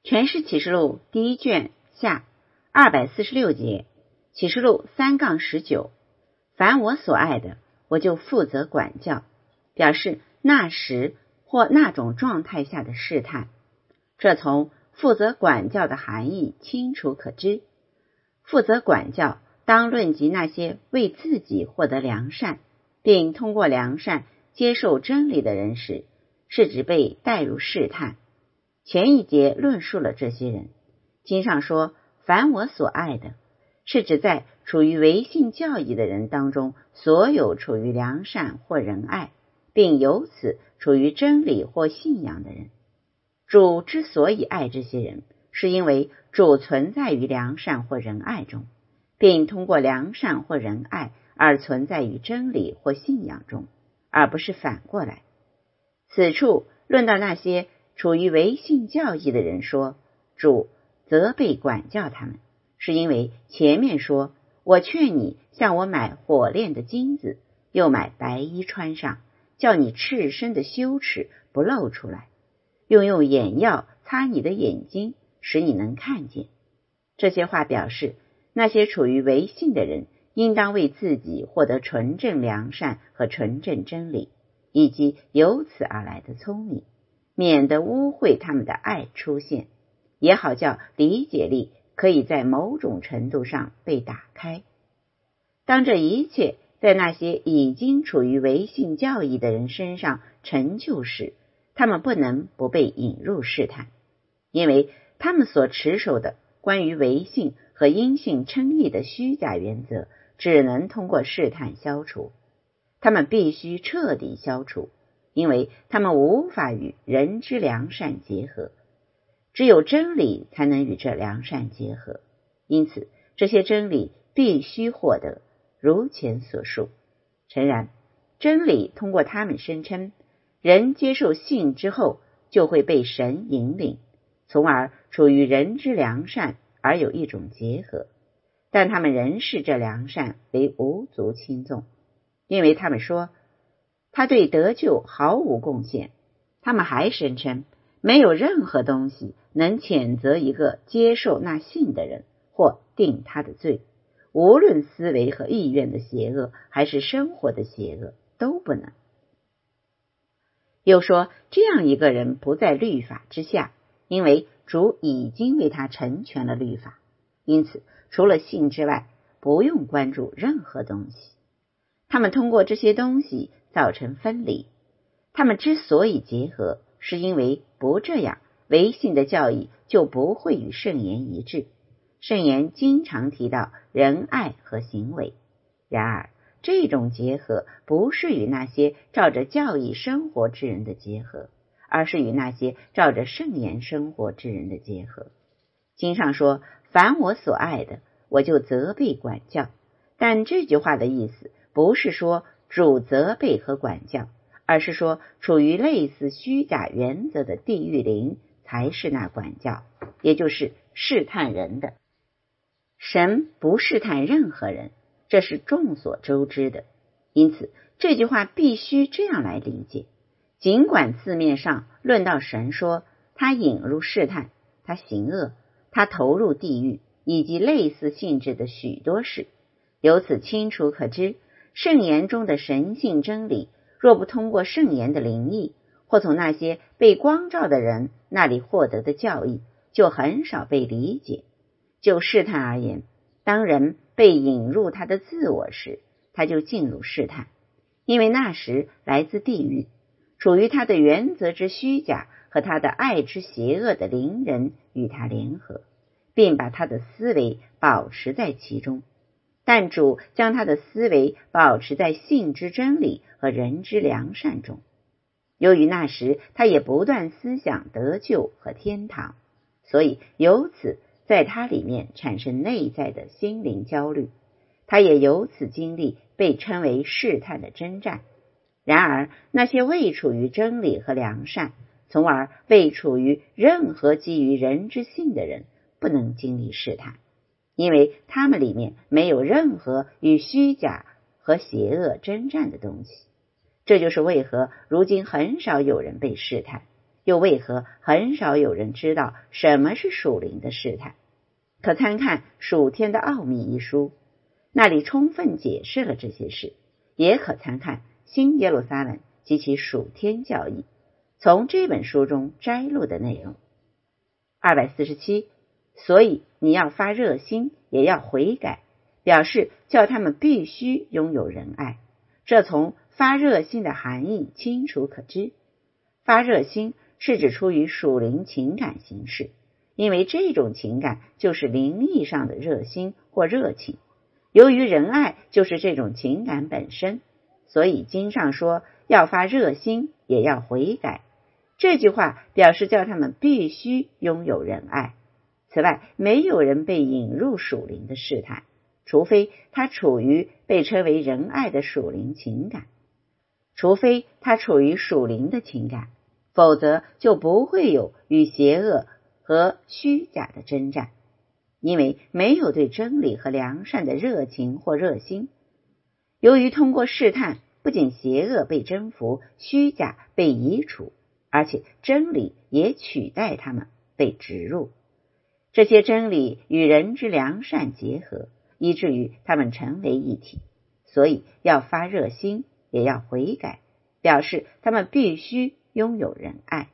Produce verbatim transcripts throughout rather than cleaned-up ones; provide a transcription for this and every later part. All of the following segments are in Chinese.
全是启示录第一卷下二百四十六节，启示录三杠十九，凡我所爱的，我就负责管教，表示那时或那种状态下的试探。这从负责管教的含义清楚可知。负责管教当论及那些为自己获得良善，并通过良善接受真理的人时，是指被带入试探。前一节论述了这些人。经上说凡我所爱的，是指在处于唯信教义的人当中，所有处于良善或仁爱，并由此处于真理或信仰的人。主之所以爱这些人，是因为主存在于良善或仁爱中，并通过良善或仁爱而存在于真理或信仰中，而不是反过来。此处论到那些处于唯信教义的人说，主责备管教他们，是因为前面说，我劝你向我买火炼的金子，又买白衣穿上，叫你赤身的羞耻不露出来，又用眼药擦你的眼睛，使你能看见。这些话表示，那些处于唯信的人应当为自己获得纯正良善和纯正真理，以及由此而来的聪明，免得污秽他们的爱出现，也好叫理解力可以在某种程度上被打开。当这一切在那些已经处于唯信教义的人身上成就时，他们不能不被引入试探，因为他们所持守的关于唯信和因信称义的虚假原则，只能通过试探消除。他们必须彻底消除，因为他们无法与人之良善结合，只有真理才能与这良善结合。因此这些真理必须获得，如前所述。诚然，真理通过他们声称，人接受信之后就会被神引领，从而处于人之良善而有一种结合，但他们仍视这良善为无足轻重，因为他们说他对得救毫无贡献。他们还声称没有任何东西能谴责一个接受那信的人或定他的罪，无论思维和意愿的邪恶还是生活的邪恶都不能。又说这样一个人不在律法之下，因为主已经为他成全了律法，因此除了信之外不用关注任何东西。他们通过这些东西造成分离，他们之所以结合，是因为不这样，唯信的教义就不会与圣言一致。圣言经常提到仁爱和行为，然而这种结合不是与那些照着教义生活之人的结合，而是与那些照着圣言生活之人的结合。经上说凡我所爱的，我就责备管教，但这句话的意思不是说主责备和管教，而是说处于类似虚假原则的地狱灵才是那管教，也就是试探人的。神不试探任何人，这是众所周知的。因此这句话必须这样来理解，尽管字面上论到神说他引入试探，他行恶，他投入地狱，以及类似性质的许多事，由此清楚可知，圣言中的神性真理若不通过圣言的灵意，或从那些被光照的人那里获得的教义，就很少被理解。就试探而言，当人被引入他的自我时，他就进入试探，因为那时来自地狱，处于他的原则之虚假和他的爱之邪恶的灵人与他联合，并把他的思维保持在其中。但主将他的思维保持在信之真理和人之良善中。由于那时他也不断思想得救和天堂，所以由此在他里面产生内在的心灵焦虑，他也由此经历被称为试探的征战。然而那些未处于真理和良善，从而未处于任何基于人之性的人，不能经历试探，因为他们里面没有任何与虚假和邪恶征战的东西。这就是为何如今很少有人被试探， 又为何很少有人知道什么是属灵的试探？可参看《属天的奥秘》一书，那里充分解释了这些事，也可参看《新耶路撒冷及其属天教义》，从这本书中摘录的内容。二百四十七，所以你要发热心，也要悔改，表示叫他们必须拥有仁爱。这从发热心的含义清楚可知。发热心是指出于属灵情感形式，因为这种情感就是灵意上的热心或热情。由于仁爱就是这种情感本身，所以经上说要发热心，也要悔改。这句话表示叫他们必须拥有仁爱。此外，没有人被引入属灵的试探，除非他处于被称为仁爱的属灵情感，除非他处于属灵的情感，否则就不会有与邪恶和虚假的征战，因为没有对真理和良善的热情或热心。由于通过试探，不仅邪恶被征服，虚假被移除，而且真理也取代他们被植入。这些真理与人之良善结合，以至于他们成为一体，所以要发热心，也要悔改，表示他们必须拥有仁爱。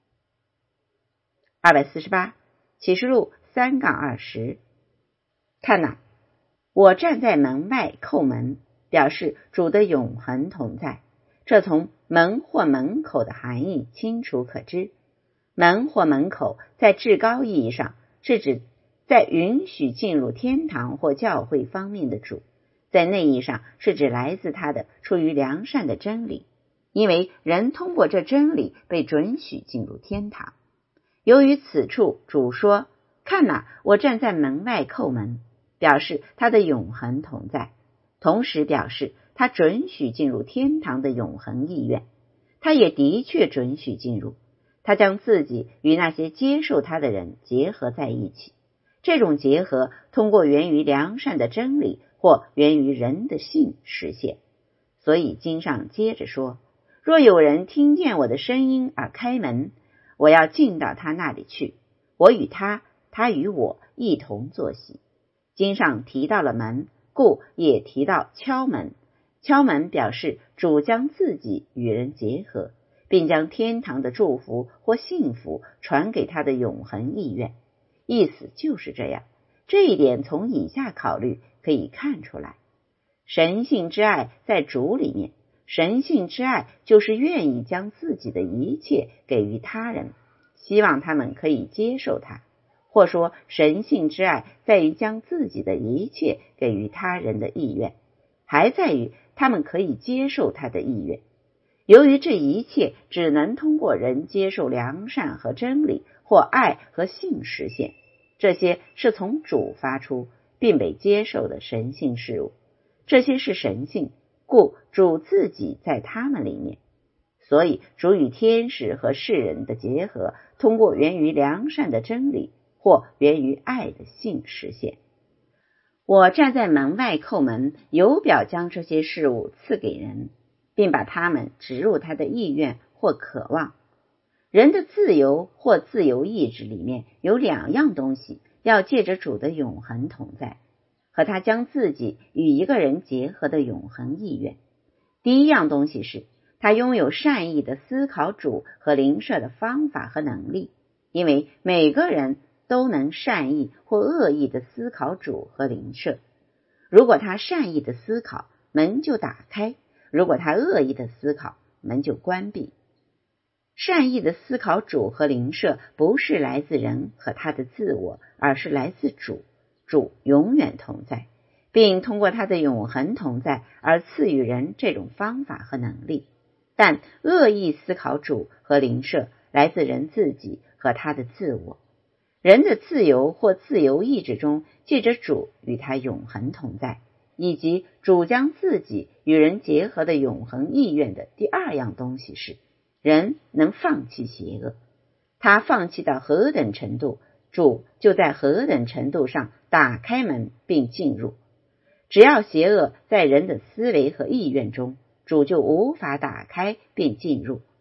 二百四十八，启示录三杠二十，看哪，我站在门外叩门，表示主的永恒同在。这从门或门口的含义清楚可知。门或门口在至高意义上是指在允许进入天堂或教会方面的主，在内意上是指来自他的出于良善的真理，因为人通过这真理被准许进入天堂。由于此处主说，看哪，我站在门外叩门，表示他的永恒同在，同时表示他准许进入天堂的永恒意愿。他也的确准许进入，他将自己与那些接受他的人结合在一起。这种结合通过源于良善的真理或源于人的信实现。所以经上接着说，若有人听见我的声音而开门，我要进到他那里去，我与他，他与我一同坐席。经上提到了门，故也提到敲门。敲门表示主将自己与人结合，并将天堂的祝福或幸福传给他的永恒意愿。意思就是这样。这一点从以下考虑可以看出来。神性之爱在主里面，神性之爱就是愿意将自己的一切给予他人，希望他们可以接受他，或说神性之爱在于将自己的一切给予他人的意愿，还在于他们可以接受他的意愿。由于这一切只能通过人接受良善和真理或爱和性实现，这些是从主发出并被接受的神性事物，这些是神性，故主自己在他们里面。所以主与天使和世人的结合，通过源于良善的真理或源于爱的性实现。我站在门外叩门，有表将这些事物赐给人，并把它们植入他的意愿或渴望。人的自由或自由意志里面有两样东西要借着主的永恒同在，和他将自己与一个人结合的永恒意愿。第一样东西是他拥有善意的思考主和灵舍的方法和能力，因为每个人都能善意或恶意的思考主和灵舍。如果他善意的思考，门就打开；如果他恶意的思考，门就关闭。善意的思考主和灵舍不是来自人和他的自我，而是来自主。主永远同在，并通过他的永恒同在而赐予人这种方法和能力。但恶意思考主和灵舍来自人自己和他的自我。人的自由或自由意志中借着主与他永恒同在，以及主将自己与人结合的永恒意愿的第二样东西是，人能放弃邪恶。他放弃到何等程度，主就在何等程度上打开门并进入。只要邪恶在人的思维和意愿中，主就无法打开并进入，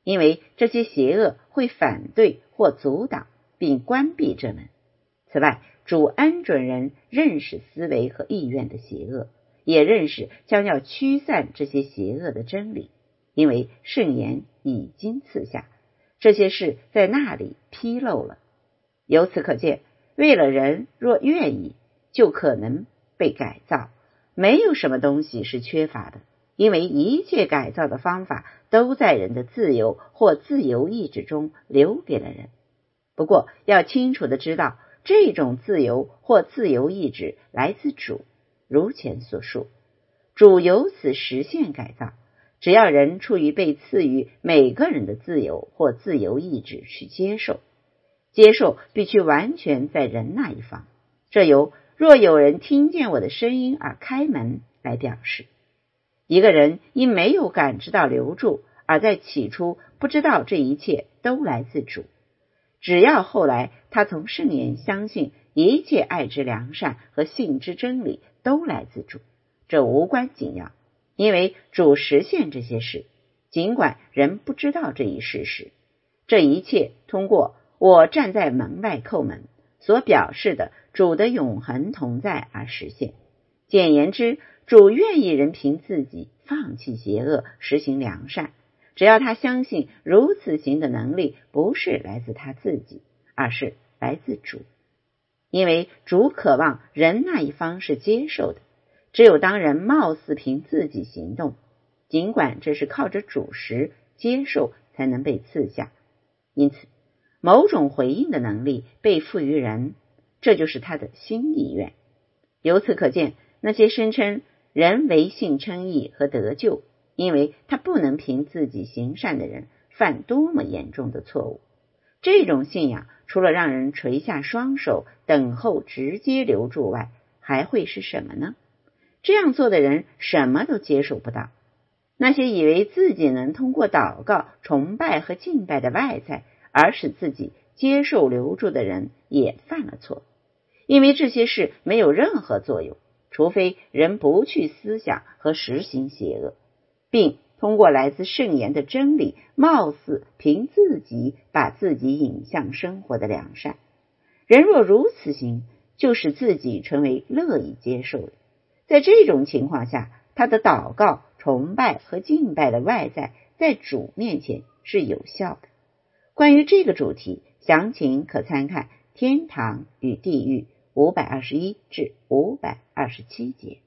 因为这些邪恶会反对或阻挡并关闭这门。此外，主恩准人认识思维和意愿的邪恶，也认识将要驱散这些邪恶的真理，因为圣言已经赐下，这些事在那里披露了。由此可见，为了人若愿意，就可能被改造，没有什么东西是缺乏的，因为一切改造的方法都在人的自由或自由意志中留给了人。不过要清楚地知道，这种自由或自由意志来自主，如前所述，主由此实现改造。只要人处于被赐予每个人的自由或自由意志去接受，接受必须完全在人那一方，这由若有人听见我的声音而开门来表示。一个人因没有感知到留住，而在起初不知道这一切都来自主，只要后来他从圣言相信一切爱之良善和信之真理都来自主，这无关紧要，因为主实现这些事，尽管人不知道这一事实。这一切通过我站在门外叩门所表示的主的永恒同在而实现。简言之，主愿意人凭自己放弃邪恶，实行良善，只要他相信如此行的能力不是来自他自己，而是来自主。因为主渴望人那一方是接受的，只有当人貌似凭自己行动，尽管这是靠着主时，接受才能被赐下。因此某种回应的能力被赋予人，这就是他的新意愿。由此可见，那些声称人为信称义和得救，因为他不能凭自己行善的人，犯多么严重的错误。这种信仰除了让人垂下双手等候直接留住外，还会是什么呢？这样做的人什么都接受不到。那些以为自己能通过祷告、崇拜和敬拜的外在而使自己接受留住的人也犯了错，因为这些事没有任何作用，除非人不去思想和实行邪恶，并通过来自圣言的真理，貌似凭自己把自己引向生活的良善。人若如此行，就使自己成为乐意接受的。在这种情况下，他的祷告、崇拜和敬拜的外在在主面前是有效的。关于这个主题，详情可参看《天堂与地狱》五百二十一至五百二十七节。